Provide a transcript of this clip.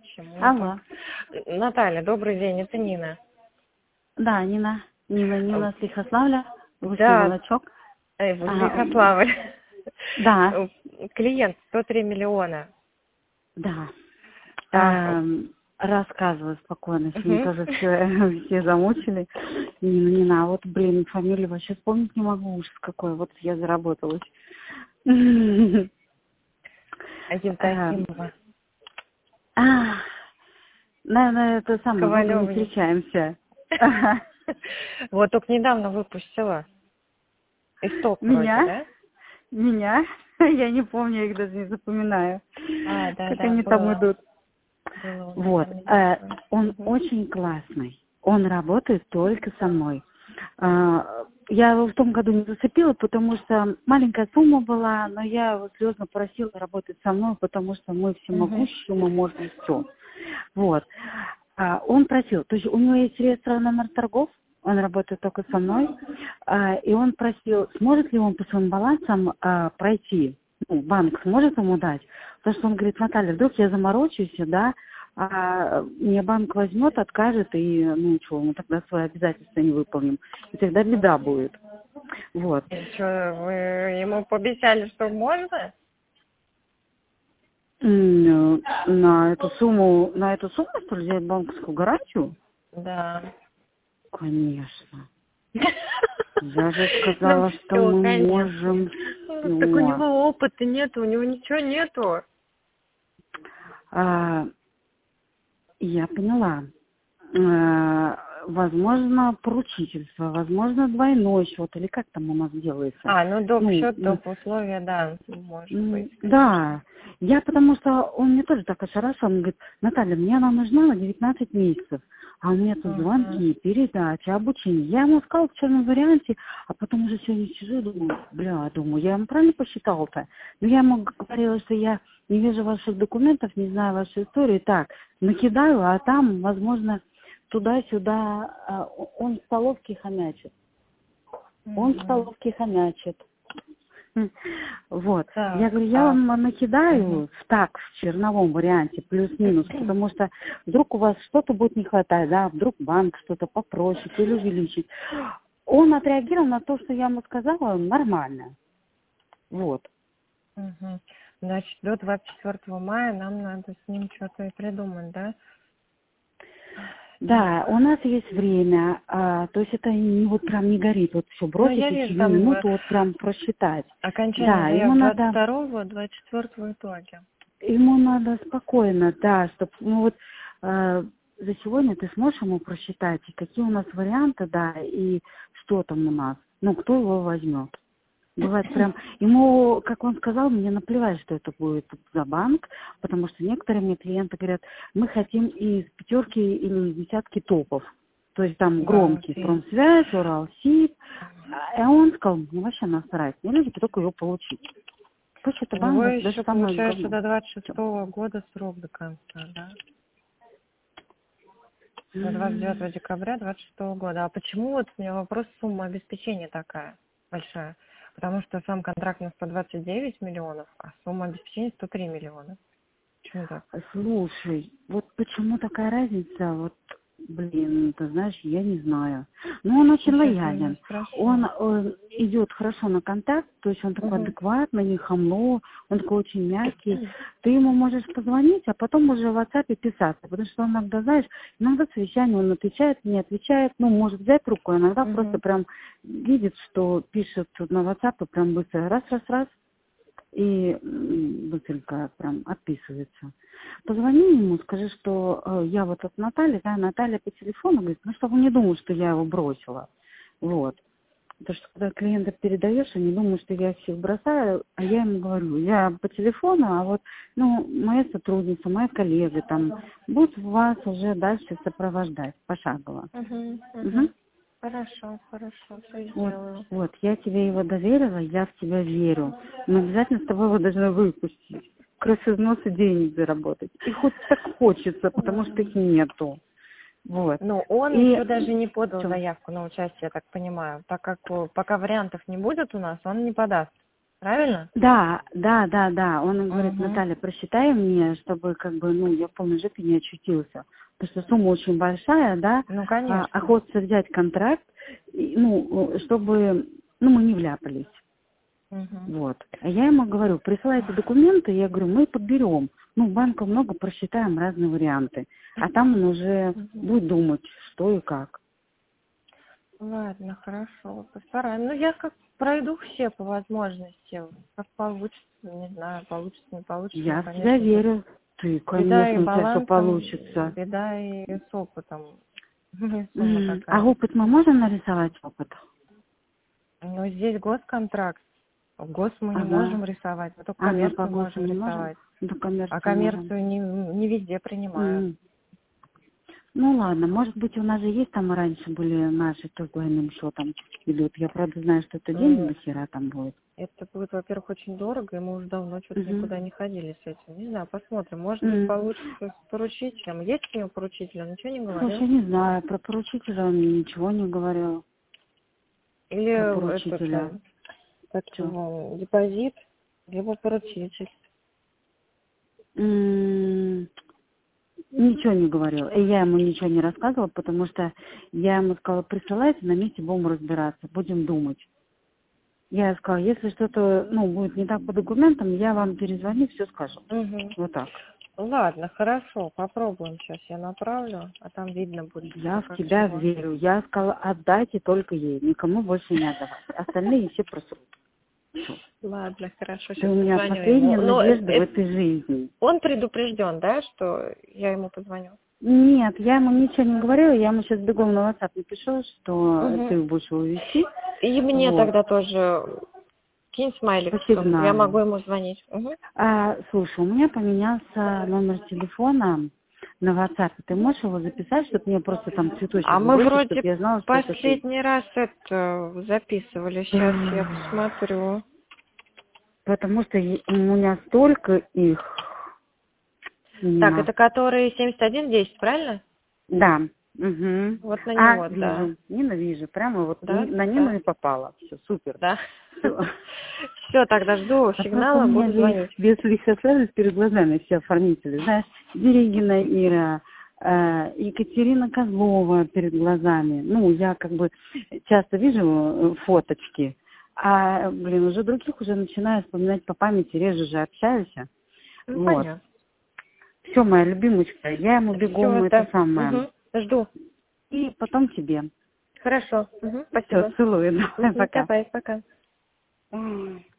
Алло. Наталья, добрый день, это Нина. Да, Нина с Лихославля, Русский Да, молочок. Лихославль. Да, Клиент 103 миллиона. да. Так. Рассказываю спокойно, что Мгм. тоже все замучили. Нина, вот, фамилию вообще вспомнить не могу, ужас какой, вот я заработалась. Евдокимова. Наверное, это самое, долго не Ковалева. встречаемся. Вот только недавно выпустила. Исток вроде, да? Меня? Я не помню, я их даже не запоминаю. Да, Как они там идут. Было у Вот. меня такое. Он очень классный. Он работает только со мной. Я его в том году не зацепила, потому что маленькая сумма была, но я его слезно просила работать со мной, потому что мы всемогущие, мы можем все. Вот. Он просил, то есть у него есть реестр номер торгов, он работает только со мной, и он просил, сможет ли он по своим балансам пройти, банк сможет ему дать, потому что он говорит: Наталья, вдруг я заморочусь, да, мне банк возьмет, откажет, и, мы тогда свои обязательства не выполним, и тогда беда будет. Вот. И что, вы ему пообещали, что можно? На эту сумму, что ли, взять банковскую гарантию? Да. Конечно. Я же Ну сказала, что все, мы конечно. можем Так у все. него опыта нету, у него ничего нету. Я поняла. Возможно, поручительство, возможно, двойной счет, или как там у нас делается. Доп. Счет, доп. Условия, да, может быть, конечно. Да, я потому что он мне тоже так ошарашил, он говорит: Наталья, мне она нужна на 19 месяцев, а у меня тут звонки, передачи, обучение. Я ему сказала в черном варианте, а потом уже сегодня сижу и думаю, я ему правильно посчитала-то? Но я ему говорила, что я не вижу ваших документов, не знаю вашу историю, так, накидаю, а там, возможно, туда-сюда, он в столовке хомячит. Он в столовке хомячит. Вот. Так, Я говорю, я вам накидаю в черновом варианте, плюс-минус, потому что вдруг у вас что-то будет не хватать, да, вдруг банк что-то попросит или увеличить. Он отреагировал на то, что я ему сказала, нормально. Вот. Значит, до 24 мая нам надо с ним что-то и придумать, да? Да, у нас есть время, то есть это вот прям не горит, вот все бросить я и вижу, сию там минуту вот прям просчитать. окончание Да, заявок 22-го, 24-го итоге. ему надо спокойно, да, чтобы, за сегодня ты сможешь ему просчитать, и какие у нас варианты, да, и что там у нас, кто его возьмет. Бывает прям, ему, как он сказал, мне наплевать, что это будет за банк, потому что некоторые мне клиенты говорят: мы хотим из 5 или из 10 топов, то есть там громкий Промсвязь, Уралсиб, а он сказал: вообще насрать, мне лишь бы только его получить. Пусть это У него банк, даже еще, самое получается, говно. до 26-го года срок до конца, да? До 29 декабря 26-го года. А почему, вот у меня вопрос, сумма обеспечения такая большая? Потому что сам контракт на 129 миллионов, а сумма обеспечения 103 миллиона. Почему так? Слушай, вот почему такая разница, ты знаешь, я не знаю. Но он очень лоялен. Он идет хорошо на контакт, то есть он такой адекватный, не хамло, он такой очень мягкий. Ты ему можешь позвонить, а потом уже в WhatsApp писаться, потому что он иногда, знаешь, иногда совещание он отвечает, не отвечает, может взять руку, а иногда просто прям видит, что пишет на WhatsApp и прям быстро раз, и быстренько прям отписывается. Позвони ему, скажи, что я вот от Натальи, да, Наталья по телефону говорит, чтобы он не думал, что я его бросила. Вот. Потому что когда клиента передаешь, они думают, что я всех бросаю, а я ему говорю, я по телефону, а вот, моя сотрудница, моя коллега там будут вас уже дальше сопровождать пошагово. Хорошо, все сделаю. Вот, я тебе его доверила, я в тебя верю. Мы обязательно с тобой его должны выпустить. Кровь из носа денег заработать. И хоть так хочется, потому что их нету. Вот. Он еще даже не подал заявку на участие, я так понимаю. Так как пока вариантов не будет у нас, он не подаст. Правильно? Да, да, да, да. Он говорит, Угу. Наталья, просчитай мне, чтобы как бы, ну, я в полной жопе не очутился. Потому что сумма очень большая, да, Ну, конечно. хочется взять контракт, ну, чтобы, ну, мы не вляпались. Угу. Вот. А я ему говорю, присылайте документы, я говорю, мы подберем. Ну, банка много, просчитаем разные варианты. А там он уже будет думать, что и как. Ладно, хорошо, постараем. Ну, я как пройду все по возможности. Как получится, не знаю, получится, не получится. Я Ну, в тебя конечно, верю. Ты, беда и конечно, у тебя все балансом, получится. беда и с опытом. Сумма А такая. опыт мы можем нарисовать опыт? Но здесь госконтракт. Гос мы не Ага. можем рисовать, мы только Мы по коммерцию ГОСу можем не можем? рисовать. До А коммерции можем. коммерцию не везде принимают. Ну ладно, может быть, у нас же есть там раньше были наши с двойным счетом идут. Я правда знаю, что это денег до хера там будет. Это будет, во-первых, очень дорого, и мы уже давно что-то Мгм. никуда не ходили с этим. Не знаю, посмотрим. Может быть, М. получится с поручителем. Есть у него поручитель? Он ничего не Слушай, говорил? не знаю, про поручителя он мне ничего не говорил. Или Про этот, поручителя. как Что? его, депозит, либо поручитель. Ничего не говорил. И я ему ничего не рассказывала, потому что я ему сказала, присылайте, на месте будем разбираться, будем думать. Я сказала, если что-то, ну, будет не так по документам, я вам перезвоню, все скажу. Угу. Вот так. Ладно, хорошо, попробуем сейчас. Я направлю, а там видно будет, Я что в как тебя чего. верю. Я сказала, отдайте только ей, никому больше не отдавать. Остальные все просрут. Всё. Ладно, хорошо, Ты сейчас у меня позвоню последняя ему. Но надежда в этой жизни. он предупрежден, да, что я ему позвоню? Нет, я ему ничего не говорила, я ему сейчас бегом на WhatsApp напишу, что Угу. ты будешь его вести. И мне Вот. тогда тоже кинь смайлик, По что я сигналу. могу ему звонить. Угу. Слушай, у меня поменялся номер телефона на WhatsApp. Ты можешь его записать, чтобы мне просто там цветочек А мы сбросить, чтобы вроде я знала, что это ты? последний раз это записывали. Сейчас я посмотрю. Потому что у меня столько их. Так, Нина. это который 7110, правильно? Да. Угу. Вот на него, да. Вижу. Нина вижу. Прямо вот Да, на Нину да, и попала. Все, супер. да. Все. Все, тогда жду А просто у сигнала, меня буду звонить. весь лихославец перед глазами все оформители. Знаешь, Дерегина Ира, Екатерина Козлова перед глазами. Ну, я как бы часто вижу фоточки, блин, уже других уже начинаю вспоминать по памяти, реже же общаюсь. Ну, Вот. понятно. Все, моя любимочка, я ему бегом Все, это да. самое. Угу. Жду. И потом тебе. Хорошо. Угу. Все, Спасибо. целую. Давай, Угу. пока. Давай, пока. Ой.